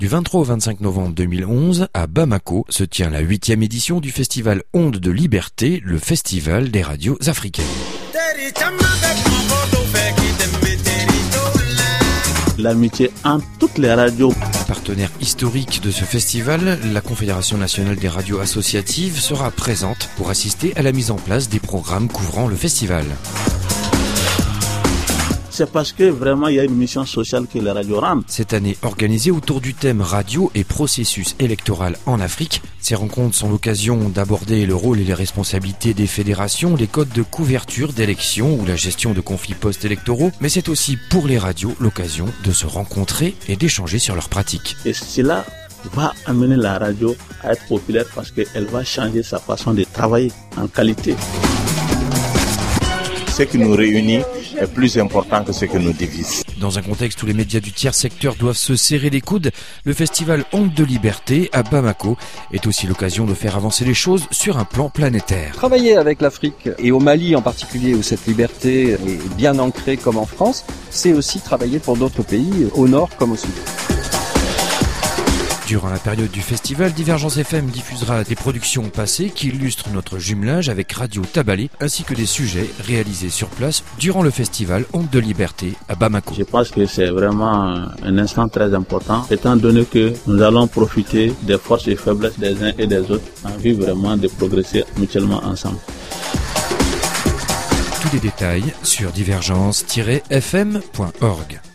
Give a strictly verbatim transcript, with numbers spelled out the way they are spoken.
Du vingt-trois au vingt-cinq novembre deux mille onze, à Bamako, se tient la huitième édition du festival Ondes de Liberté, le festival des radios africaines. L'amitié entre toutes les radios. Partenaire historique de ce festival, la Confédération nationale des radios associatives sera présente pour assister à la mise en place des programmes couvrant le festival. C'est parce que vraiment il y a une mission sociale que les radios rendent. Cette année organisée autour du thème radio et processus électoral en Afrique, ces rencontres sont l'occasion d'aborder le rôle et les responsabilités des fédérations, les codes de couverture d'élections ou la gestion de conflits post-électoraux, mais c'est aussi pour les radios l'occasion de se rencontrer et d'échanger sur leurs pratiques. Et cela va amener la radio à être populaire parce qu'elle va changer sa façon de travailler en qualité. Ce qui nous réunit est plus important que ce qui nous divise. Dans un contexte où les médias du tiers secteur doivent se serrer les coudes, le festival Ondes de Liberté à Bamako est aussi l'occasion de faire avancer les choses sur un plan planétaire. Travailler avec l'Afrique et au Mali en particulier où cette liberté est bien ancrée comme en France, c'est aussi travailler pour d'autres pays au nord comme au sud. Durant la période du festival, Divergence F M diffusera des productions passées qui illustrent notre jumelage avec Radio Tabalé, ainsi que des sujets réalisés sur place durant le festival Ondes de Liberté à Bamako. Je pense que c'est vraiment un instant très important, étant donné que nous allons profiter des forces et faiblesses des uns et des autres, en vue vraiment de progresser mutuellement ensemble. Tous les détails sur divergence tiret f m point org.